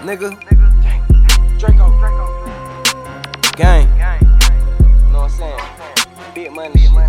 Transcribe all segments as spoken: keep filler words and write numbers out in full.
nigga. Draco. Gang. Know what I'm saying? Big money shit.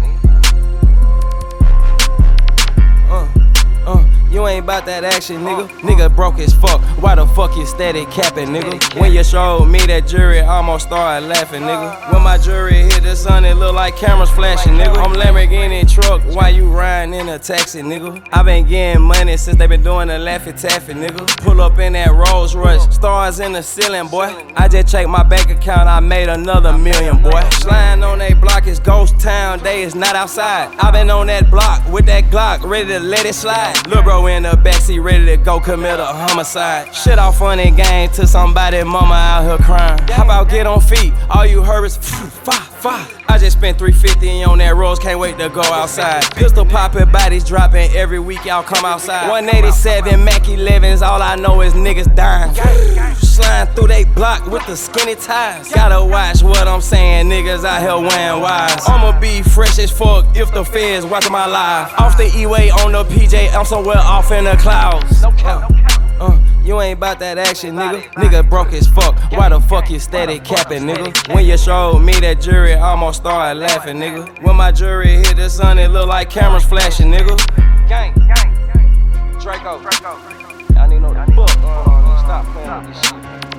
Uh, uh, you ain't about that action, nigga. Nigga broke as fuck. Why the fuck you steady capping, nigga? When you showed me that jury, I almost started laughing, nigga. When my jury hit the sun, it look like cameras flashing, nigga. I'm Lamborghini truck, why you riding in a taxi, nigga? I been getting money since they been doing the Laffy Taffy, nigga. Pull up in that Rolls Royce, stars in the ceiling, boy. I just checked my bank account, I made another million, boy. Sliding on that block is ghost town, they is not outside. I been on that block with that Glock, ready to let it slide. Lil' bro in the backseat, ready to go commit a homicide. Shit off on that game to somebody mama out here crying. How about get on feet? All you heard is fa fa. I just spent three fifty on that Rose, can't wait to go outside. Pistol popping, bodies dropping every week, y'all come outside. one eighty-seven Mac elevens, all I know is niggas dying. Sliding through they block with the skinny ties. Gotta watch what I'm saying, niggas out here wearing wires. I'ma be fresh as fuck if the feds watching my life. Off the E-way on the P J, I'm somewhere off in the clouds. Uh, you ain't about that action, nigga. Nigga broke as fuck. Why the fuck you steady capping, nigga? When you showed me that jury, I almost started laughing, nigga. When my jury hit the sun, it look like cameras flashing, nigga. Gang, gang, Draco. Y'all need to know the fuck going on. Stop playing with this shit.